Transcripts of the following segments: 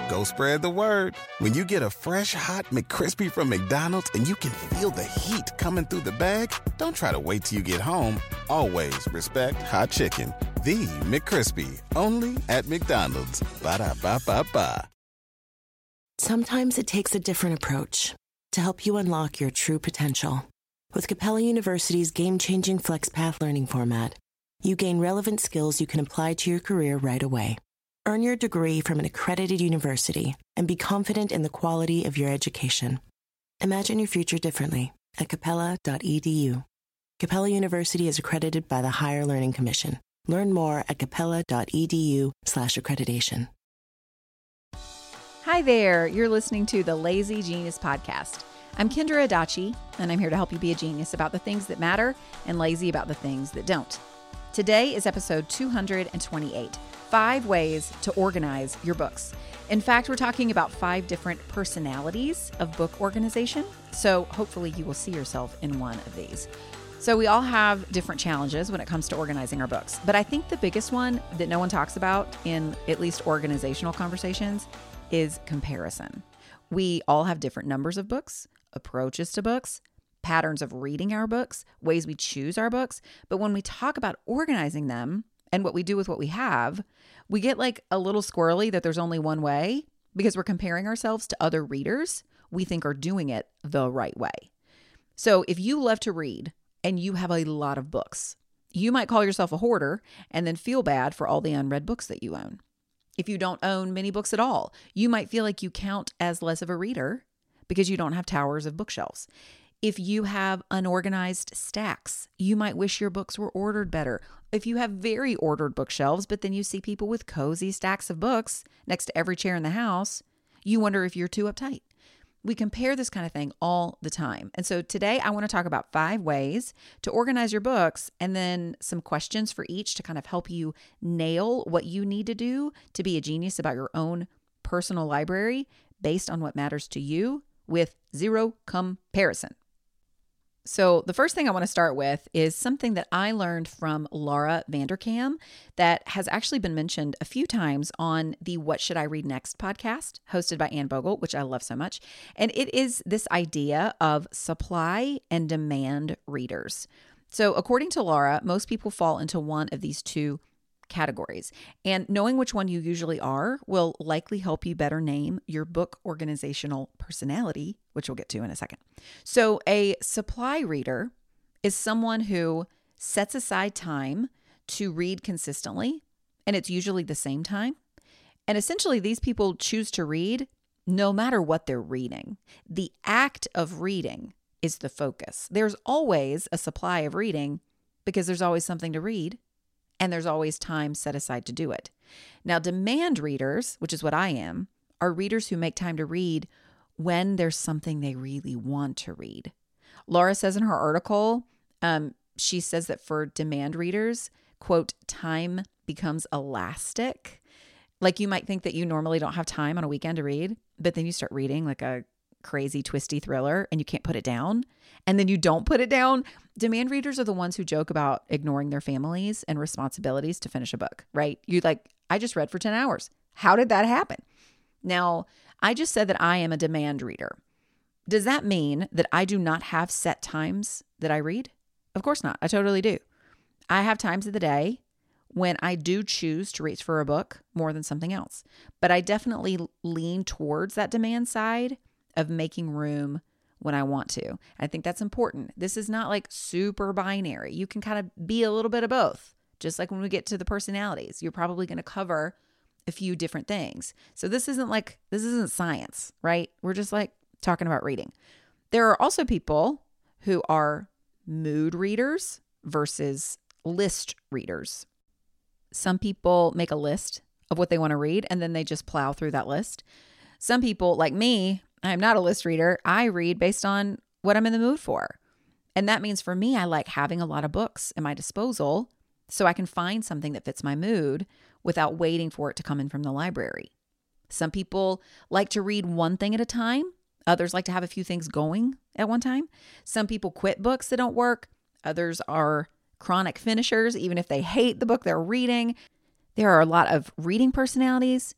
go spread the word. When you get a fresh, hot McCrispy from McDonald's and you can feel the heat coming through the bag, don't try to wait till you get home. Always respect hot chicken. The McCrispy, only at McDonald's. Ba-da-ba-ba-ba. Sometimes it takes a different approach to help you unlock your true potential. With Capella University's game-changing FlexPath learning format, you gain relevant skills you can apply to your career right away. Earn your degree from an accredited university and be confident in the quality of your education. Imagine your future differently at capella.edu. Capella University is accredited by the Higher Learning Commission. Learn more at capella.edu/accreditation. Hi there, you're listening to the Lazy Genius Podcast. I'm Kendra Adachi, and I'm here to help you be a genius about the things that matter and lazy about the things that don't. Today is episode 228, 5 ways to organize your books. In fact, we're talking about 5 different personalities of book organization, so hopefully you will see yourself in one of these. So we all have different challenges when it comes to organizing our books, but I think the biggest one that no one talks about in at least organizational conversations is comparison. We all have different numbers of books, approaches to books, patterns of reading our books, ways we choose our books. But when we talk about organizing them and what we do with what we have, we get like a little squirrely that there's only one way because we're comparing ourselves to other readers we think are doing it the right way. So if you love to read and you have a lot of books, you might call yourself a hoarder and then feel bad for all the unread books that you own. If you don't own many books at all, you might feel like you count as less of a reader because you don't have towers of bookshelves. If you have unorganized stacks, you might wish your books were ordered better. If you have very ordered bookshelves, but then you see people with cozy stacks of books next to every chair in the house, you wonder if you're too uptight. We compare this kind of thing all the time. And so today I want to talk about 5 ways to organize your books and then some questions for each to kind of help you nail what you need to do to be a genius about your own personal library based on what matters to you with zero comparison. So the first thing I want to start with is something that I learned from Laura Vanderkam that has actually been mentioned a few times on the What Should I Read Next podcast hosted by Anne Bogle, which I love so much. And it is this idea of supply and demand readers. So according to Laura, most people fall into one of these 2 categories. And knowing which one you usually are will likely help you better name your book organizational personality, which we'll get to in a second. So a supply reader is someone who sets aside time to read consistently, and it's usually the same time. And essentially, these people choose to read no matter what they're reading. The act of reading is the focus. There's always a supply of reading because there's always something to read. And there's always time set aside to do it. Now, demand readers, which is what I am, are readers who make time to read when there's something they really want to read. Laura says in her article, she says that for demand readers, quote, time becomes elastic. Like you might think that you normally don't have time on a weekend to read, but then you start reading like a crazy twisty thriller and you can't put it down. And then you don't put it down. Demand readers are the ones who joke about ignoring their families and responsibilities to finish a book, right? You like, I just read for 10 hours. How did that happen? Now, I just said that I am a demand reader. Does that mean that I do not have set times that I read? Of course not. I totally do. I have times of the day when I do choose to reach for a book more than something else. But I definitely lean towards that demand side of making room when I want to. I think that's important. This is not like super binary. You can kind of be a little bit of both. Just like when we get to the personalities, you're probably going to cover a few different things. So this isn't science, right? We're just like talking about reading. There are also people who are mood readers versus list readers. Some people make a list of what they want to read and then they just plow through that list. Some people, like me, I'm not a list reader. I read based on what I'm in the mood for. And that means for me, I like having a lot of books at my disposal so I can find something that fits my mood without waiting for it to come in from the library. Some people like to read one thing at a time. Others like to have a few things going at one time. Some people quit books that don't work. Others are chronic finishers, even if they hate the book they're reading. There are a lot of reading personalities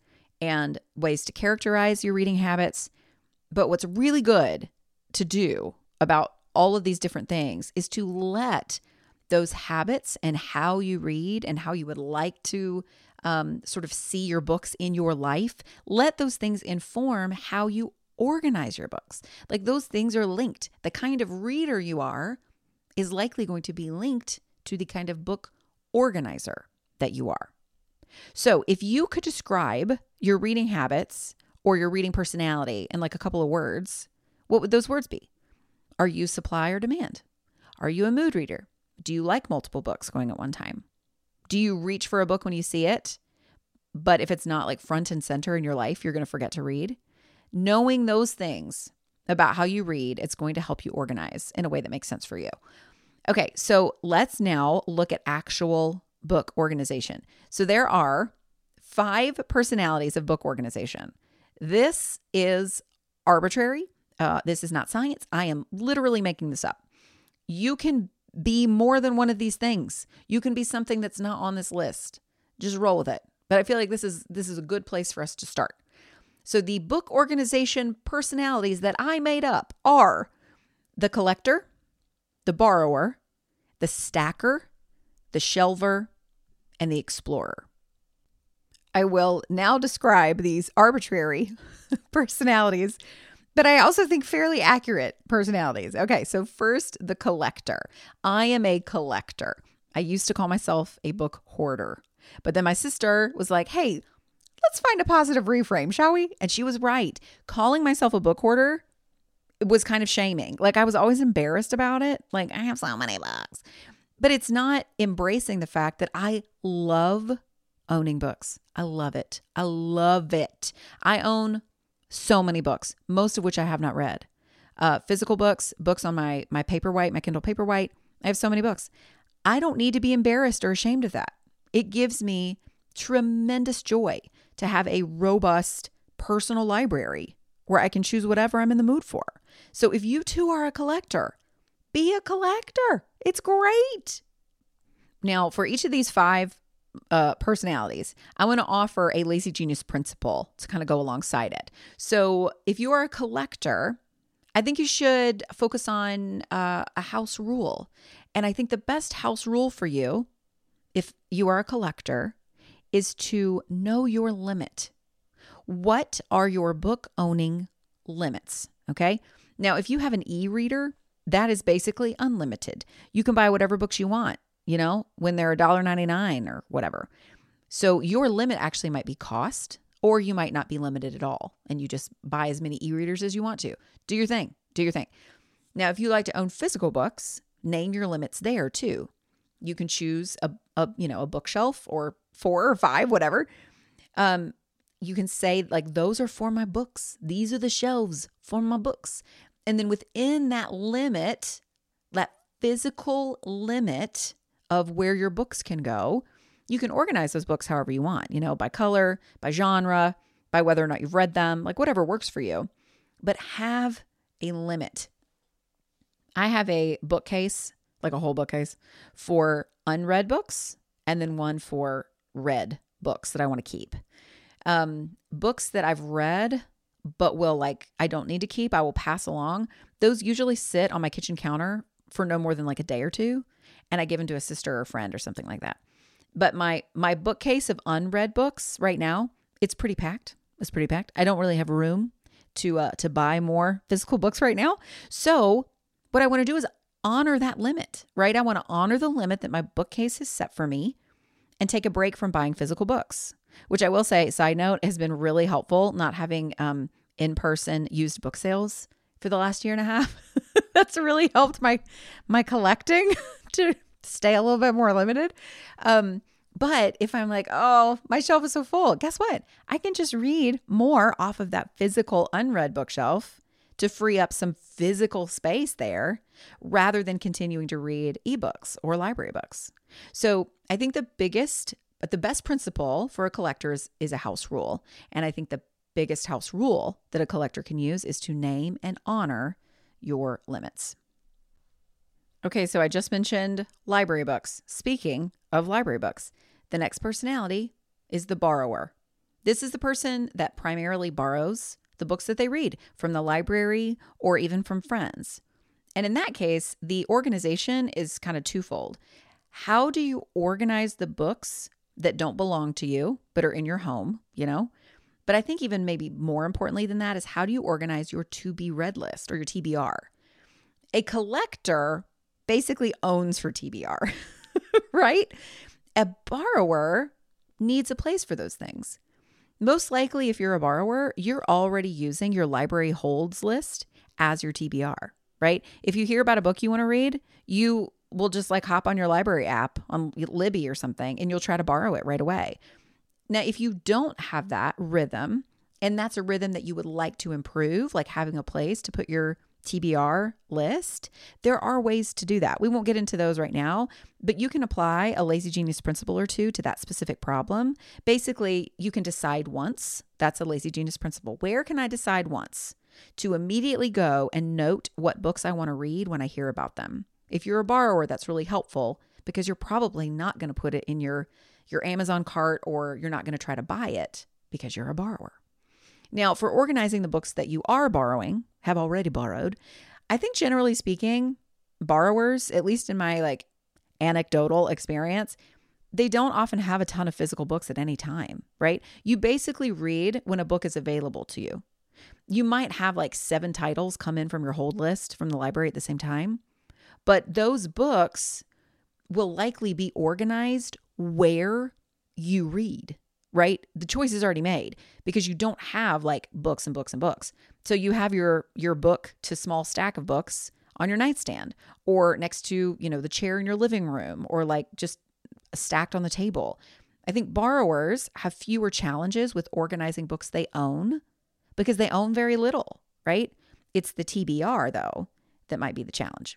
and ways to characterize your reading habits. But what's really good to do about all of these different things is to let those habits and how you read and how you would like to sort of see your books in your life, let those things inform how you organize your books. Like those things are linked. The kind of reader you are is likely going to be linked to the kind of book organizer that you are. So if you could describe your reading habits or your reading personality in like a couple of words, what would those words be? Are you supply or demand? Are you a mood reader? Do you like multiple books going at one time? Do you reach for a book when you see it, but if it's not like front and center in your life, you're going to forget to read? Knowing those things about how you read, it's going to help you organize in a way that makes sense for you. Okay, so let's now look at actual book organization. So there are 5 personalities of book organization. This is arbitrary. This is not science. I am literally making this up. You can be more than one of these things. You can be something that's not on this list. Just roll with it. But I feel like this is a good place for us to start. So the book organization personalities that I made up are the collector, the borrower, the stacker, the shelver, and the explorer. I will now describe these arbitrary personalities, but I also think fairly accurate personalities. Okay, so first, the collector. I am a collector. I used to call myself a book hoarder, but then my sister was like, hey, let's find a positive reframe, shall we? And she was right. Calling myself a book hoarder was kind of shaming. Like I was always embarrassed about it. Like I have so many books, but it's not embracing the fact that I love owning books. I love it. I love it. I own so many books, most of which I have not read. Physical books, books on my Paperwhite, my Kindle Paperwhite. I have so many books. I don't need to be embarrassed or ashamed of that. It gives me tremendous joy to have a robust personal library where I can choose whatever I'm in the mood for. So if you too are a collector, be a collector. It's great. Now, for each of these 5 personalities, I want to offer a Lazy Genius principle to kind of go alongside it. So if you are a collector, I think you should focus on a house rule. And I think the best house rule for you, if you are a collector, is to know your limit. What are your book owning limits? Okay. Now, if you have an e-reader, that is basically unlimited. You can buy whatever books you want, when they're $1.99 or whatever. So your limit actually might be cost, or you might not be limited at all. And you just buy as many e-readers as you want to. Do your thing. Do your thing. Now, if you like to own physical books, name your limits there too. You can choose a bookshelf or 4 or 5, whatever. You can say like, those are for my books. These are the shelves for my books. And then within that limit, that physical limit of where your books can go, you can organize those books however you want, by color, by genre, by whether or not you've read them, like whatever works for you. But have a limit. I have a bookcase, like a whole bookcase, for unread books, and then one for read books that I want to keep. Books that I've read, but I don't need to keep, I will pass along. Those usually sit on my kitchen counter for no more than like a day or two, and I give them to a sister or a friend or something like that. But my bookcase of unread books right now, it's pretty packed. It's pretty packed. I don't really have room to buy more physical books right now. So what I want to do is honor that limit, right? I want to honor the limit that my bookcase has set for me and take a break from buying physical books, which I will say, side note, has been really helpful not having in-person used book sales for the last year and a half. That's really helped my collecting to stay a little bit more limited. But if I'm like, oh, my shelf is so full, guess what? I can just read more off of that physical unread bookshelf to free up some physical space there rather than continuing to read ebooks or library books. So I think the best principle for a collector is a house rule. And I think the biggest house rule that a collector can use is to name and honor your limits. Okay, so I just mentioned library books. Speaking of library books, the next personality is the borrower. This is the person that primarily borrows the books that they read from the library or even from friends. And in that case, the organization is kind of twofold. How do you organize the books that don't belong to you, but are in your home, But I think even maybe more importantly than that is how do you organize your to be read list or your TBR? A collector basically owns for TBR, right? A borrower needs a place for those things. Most likely, if you're a borrower, you're already using your library holds list as your TBR, right? If you hear about a book you want to read, you will just hop on your library app on Libby or something, and you'll try to borrow it right away. Now, if you don't have that rhythm, and that's a rhythm that you would like to improve, like having a place to put your TBR list, there are ways to do that. We won't get into those right now, but you can apply a Lazy Genius principle or two to that specific problem. Basically, you can decide once. That's a Lazy Genius principle. Where can I decide once to immediately go and note what books I want to read when I hear about them? If you're a borrower, that's really helpful because you're probably not going to put it in your Amazon cart, or you're not going to try to buy it because you're a borrower. Now, for organizing the books that you are borrowing, have already borrowed, I think generally speaking, borrowers, at least in my anecdotal experience, they don't often have a ton of physical books at any time, right? You basically read when a book is available to you. You might have 7 titles come in from your hold list from the library at the same time, but those books will likely be organized where you read, right? The choice is already made because you don't have books and books and books. So you have your book to small stack of books on your nightstand or next to, the chair in your living room or just stacked on the table. I think borrowers have fewer challenges with organizing books they own because they own very little, right? It's the TBR though that might be the challenge.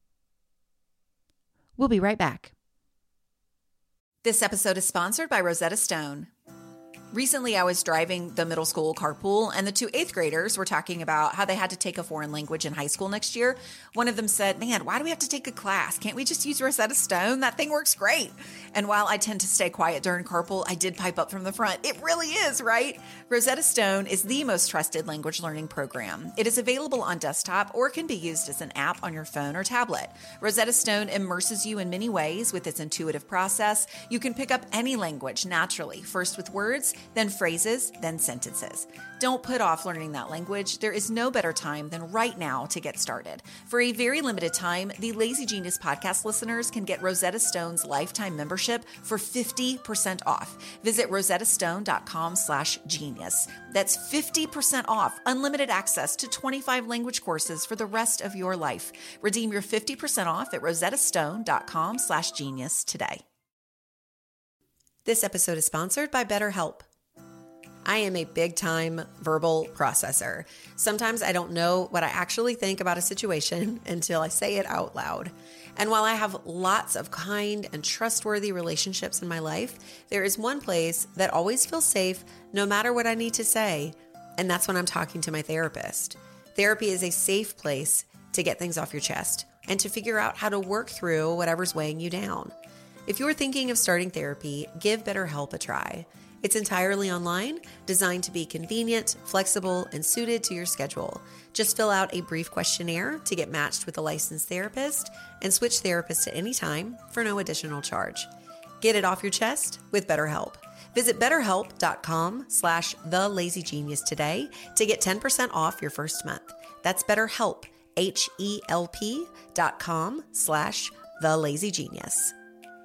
We'll be right back. This episode is sponsored by Rosetta Stone. Recently, I was driving the middle school carpool, and the 2 8th graders were talking about how they had to take a foreign language in high school next year. One of them said, "Man, why do we have to take a class? Can't we just use Rosetta Stone? That thing works great." And while I tend to stay quiet during carpool, I did pipe up from the front. It really is, right? Rosetta Stone is the most trusted language learning program. It is available on desktop or can be used as an app on your phone or tablet. Rosetta Stone immerses you in many ways with its intuitive process. You can pick up any language naturally, first with words, then phrases, then sentences. Don't put off learning that language. There is no better time than right now to get started. For a very limited time, the Lazy Genius podcast listeners can get Rosetta Stone's lifetime membership for 50% off. Visit rosettastone.com/genius. That's 50% off, unlimited access to 25 language courses for the rest of your life. Redeem your 50% off at rosettastone.com/genius today. This episode is sponsored by BetterHelp. I am a big-time verbal processor. Sometimes I don't know what I actually think about a situation until I say it out loud. And while I have lots of kind and trustworthy relationships in my life, there is one place that always feels safe no matter what I need to say, and that's when I'm talking to my therapist. Therapy is a safe place to get things off your chest and to figure out how to work through whatever's weighing you down. If you're thinking of starting therapy, give BetterHelp a try. It's entirely online, designed to be convenient, flexible, and suited to your schedule. Just fill out a brief questionnaire to get matched with a licensed therapist and switch therapists at any time for no additional charge. Get it off your chest with BetterHelp. Visit BetterHelp.com/TheLazyGenius today to get 10% off your first month. That's BetterHelp, HELP.com/TheLazyGenius.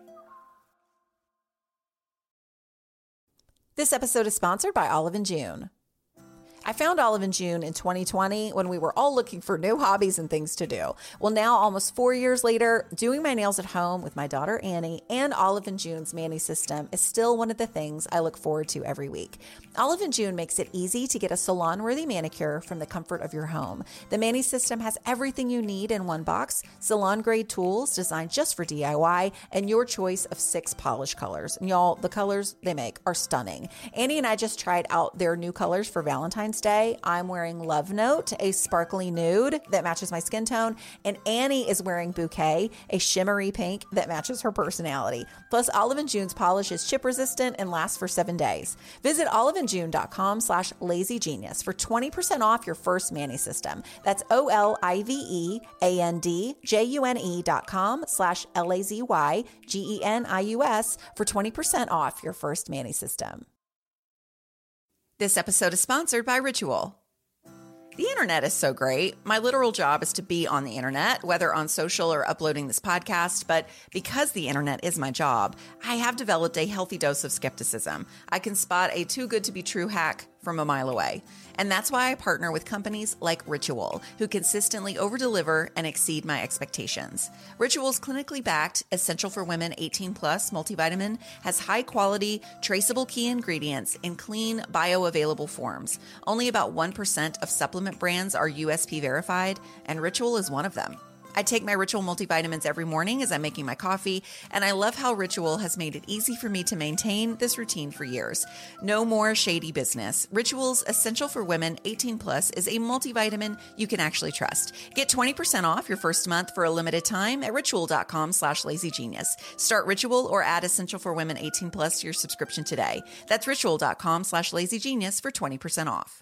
This episode is sponsored by Olive & June. I found Olive & June in 2020 when we were all looking for new hobbies and things to do. Well, now almost 4 years later, doing my nails at home with my daughter Annie and Olive & June's Mani system is still one of the things I look forward to every week. Olive & June makes it easy to get a salon-worthy manicure from the comfort of your home. The Mani system has everything you need in one box, salon-grade tools designed just for DIY, and your choice of 6 polish colors. And y'all, the colors they make are stunning. Annie and I just tried out their new colors for Valentine's Valentine's Day, I'm wearing Love Note, a sparkly nude that matches my skin tone, and Annie is wearing Bouquet, a shimmery pink that matches her personality. Plus, Olive & June's polish is chip resistant and lasts for 7 days. Visit oliveandjune.com/lazygenius for 20% off your first Mani system. That's oliveandjune.com/LAZYGENIUS for 20% off your first Mani system. This episode is sponsored by Ritual. The internet is so great. My literal job is to be on the internet, whether on social or uploading this podcast. But because the internet is my job, I have developed a healthy dose of skepticism. I can spot a too good to be true hack from a mile away. And that's why I partner with companies like Ritual, who consistently over-deliver and exceed my expectations. Ritual's clinically backed, Essential for Women 18 Plus multivitamin has high-quality, traceable key ingredients in clean, bioavailable forms. Only about 1% of supplement brands are USP verified, and Ritual is one of them. I take my Ritual multivitamins every morning as I'm making my coffee, and I love how Ritual has made it easy for me to maintain this routine for years. No more shady business. Ritual's Essential for Women 18 Plus is a multivitamin you can actually trust. Get 20% off your first month for a limited time at ritual.com/lazygenius. Start Ritual or add Essential for Women 18 Plus to your subscription today. That's ritual.com/lazygenius for 20% off.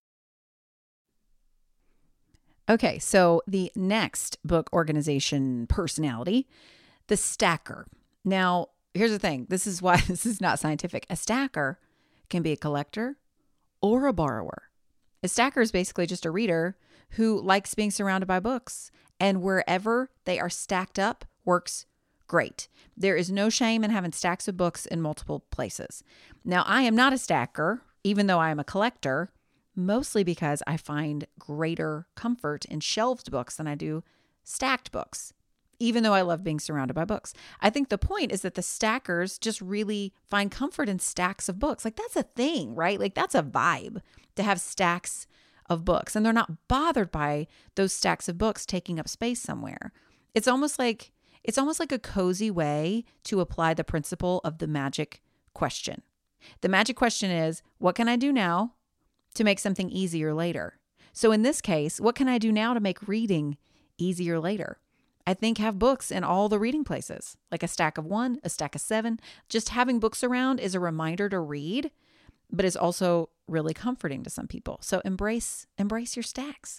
Okay, so the next book organization personality, the stacker. Now, here's the thing. This is why this is not scientific. A stacker can be a collector or a borrower. A stacker is basically just a reader who likes being surrounded by books, and wherever they are stacked up works great. There is no shame in having stacks of books in multiple places. Now, I am not a stacker, even though I am a collector, mostly because I find greater comfort in shelved books than I do stacked books, even though I love being surrounded by books. I think the point is that the stackers just really find comfort in stacks of books. Like, that's a thing, right? Like, that's a vibe to have stacks of books, and they're not bothered by those stacks of books taking up space somewhere. It's almost like a cozy way to apply the principle of the magic question. The magic question is, what can I do now to make something easier later? So in this case, what can I do now to make reading easier later? I think have books in all the reading places, like a stack of 1, a stack of 7. Just having books around is a reminder to read, but is also really comforting to some people. So embrace your stacks.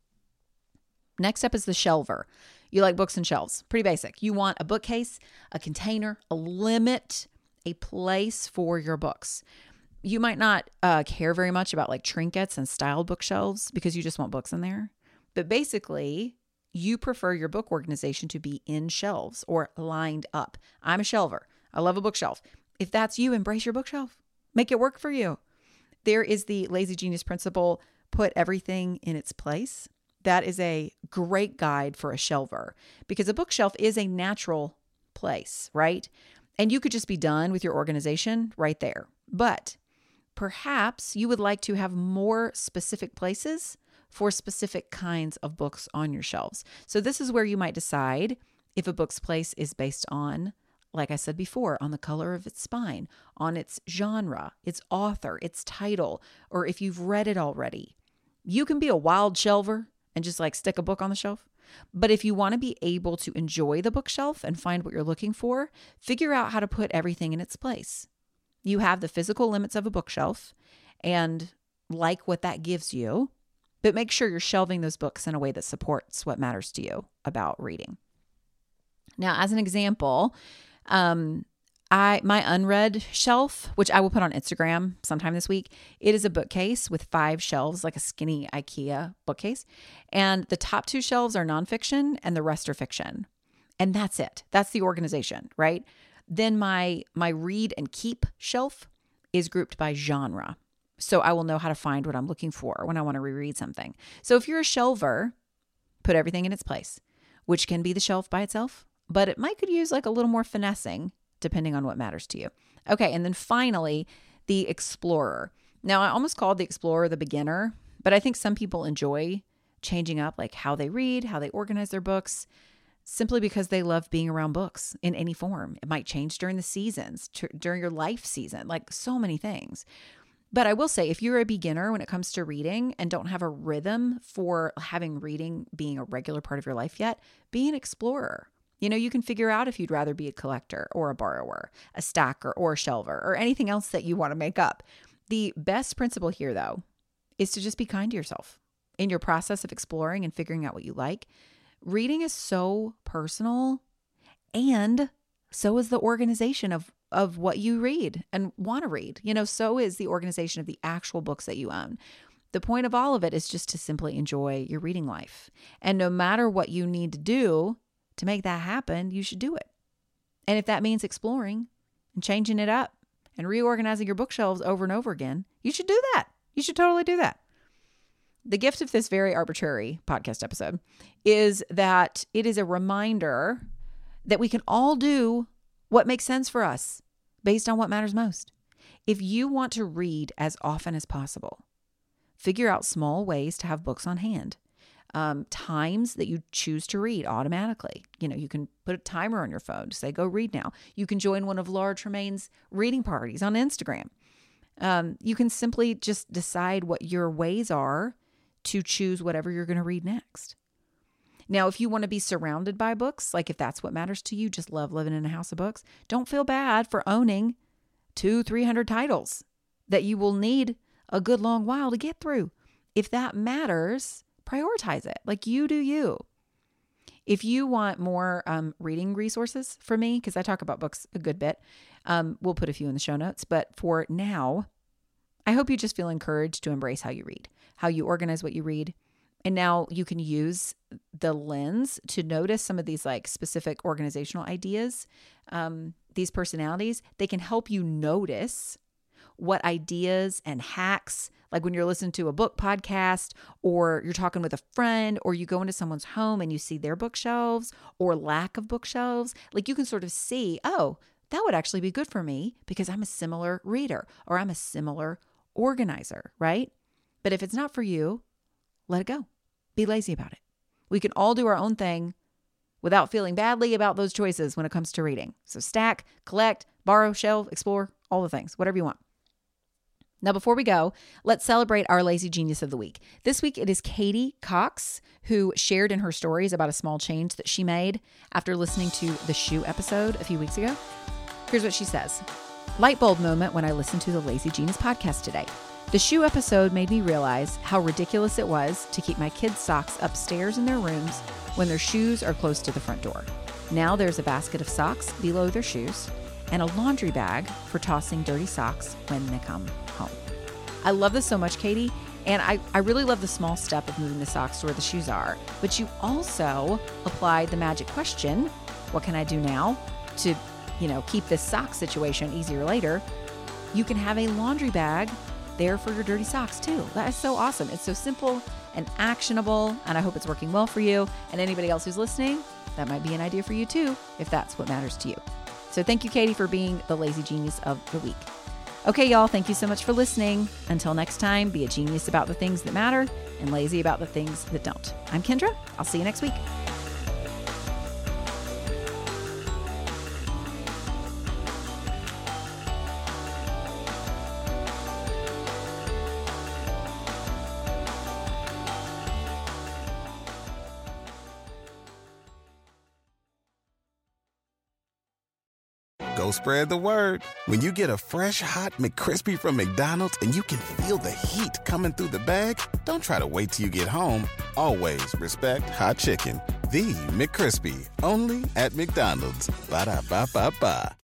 Next up is the shelver. You like books and shelves. Pretty basic. You want a bookcase, a container, a limit, a place for your books. You might not care very much about like trinkets and styled bookshelves because you just want books in there. But basically, you prefer your book organization to be in shelves or lined up. I'm a shelver. I love a bookshelf. If that's you, embrace your bookshelf. Make it work for you. There is the Lazy Genius principle, put everything in its place. That is a great guide for a shelver because a bookshelf is a natural place, right? And you could just be done with your organization right there. But perhaps you would like to have more specific places for specific kinds of books on your shelves. So this is where you might decide if a book's place is based on, like I said before, on the color of its spine, on its genre, its author, its title, or if you've read it already. You can be a wild shelver and just like stick a book on the shelf. But if you want to be able to enjoy the bookshelf and find what you're looking for, figure out how to put everything in its place. You have the physical limits of a bookshelf and like what that gives you, but make sure you're shelving those books in a way that supports what matters to you about reading. Now, as an example, my unread shelf, which I will put on Instagram sometime this week, it is a bookcase with 5 shelves, like a skinny IKEA bookcase. And the top 2 shelves are nonfiction and the rest are fiction. And that's it. That's the organization, right? Then my read and keep shelf is grouped by genre. So I will know how to find what I'm looking for when I want to reread something. So if you're a shelver, put everything in its place, which can be the shelf by itself, but it could use like a little more finessing depending on what matters to you. Okay, and then finally, the explorer. Now, I almost called the explorer the beginner, but I think some people enjoy changing up like how they read, how they organize their books, simply because they love being around books in any form. It might change during the seasons, during your life season, like so many things. But I will say, if you're a beginner when it comes to reading and don't have a rhythm for having reading being a regular part of your life yet, be an explorer. You can figure out if you'd rather be a collector or a borrower, a stacker or a shelver, or anything else that you want to make up. The best principle here, though, is to just be kind to yourself in your process of exploring and figuring out what you like. Reading is so personal, and so is the organization of what you read and want to read. So is the organization of the actual books that you own. The point of all of it is just to simply enjoy your reading life. And no matter what you need to do to make that happen, you should do it. And if that means exploring and changing it up and reorganizing your bookshelves over and over again, you should do that. You should totally do that. The gift of this very arbitrary podcast episode is that it is a reminder that we can all do what makes sense for us based on what matters most. If you want to read as often as possible, figure out small ways to have books on hand. Times that you choose to read automatically. You can put a timer on your phone to say, go read now. You can join one of Laura Tremaine's reading parties on Instagram. You can simply just decide what your ways are to choose whatever you're going to read next. Now, if you want to be surrounded by books, like if that's what matters to you, just love living in a house of books, don't feel bad for owning 200-300 titles that you will need a good long while to get through. If that matters, prioritize it. Like, you do you. If you want more reading resources from me, because I talk about books a good bit, we'll put a few in the show notes. But for now, I hope you just feel encouraged to embrace how you read, how you organize what you read. And now you can use the lens to notice some of these like specific organizational ideas, these personalities. They can help you notice what ideas and hacks, like when you're listening to a book podcast or you're talking with a friend or you go into someone's home and you see their bookshelves or lack of bookshelves, like you can sort of see, oh, that would actually be good for me because I'm a similar reader or I'm a similar organizer, right? But if it's not for you, let it go. Be lazy about it. We can all do our own thing without feeling badly about those choices when it comes to reading. So stack, collect, borrow, shelve, explore, all the things, whatever you want. Now, before we go, let's celebrate our Lazy Genius of the Week. This week, it is Katie Cox, who shared in her stories about a small change that she made after listening to the shoe episode a few weeks ago. Here's what she says. Light bulb moment when I listened to the Lazy Genius podcast today. The shoe episode made me realize how ridiculous it was to keep my kids' socks upstairs in their rooms when their shoes are close to the front door. Now there's a basket of socks below their shoes and a laundry bag for tossing dirty socks when they come home. I love this so much, Katie. And I really love the small step of moving the socks to where the shoes are. But you also applied the magic question, what can I do now to, keep this sock situation easier later? You can have a laundry bag there for your dirty socks too. That is so awesome. It's so simple and actionable, and I hope it's working well for you. And anybody else who's listening, that might be an idea for you too, if that's what matters to you. So thank you, Katie, for being the Lazy Genius of the Week. Okay, y'all, thank you so much for listening. Until next time, be a genius about the things that matter and lazy about the things that don't. I'm Kendra. I'll see you next week. Go spread the word. When you get a fresh, hot McCrispy from McDonald's and you can feel the heat coming through the bag, don't try to wait till you get home. Always respect hot chicken. The McCrispy, only at McDonald's. Ba-da-ba-ba-ba.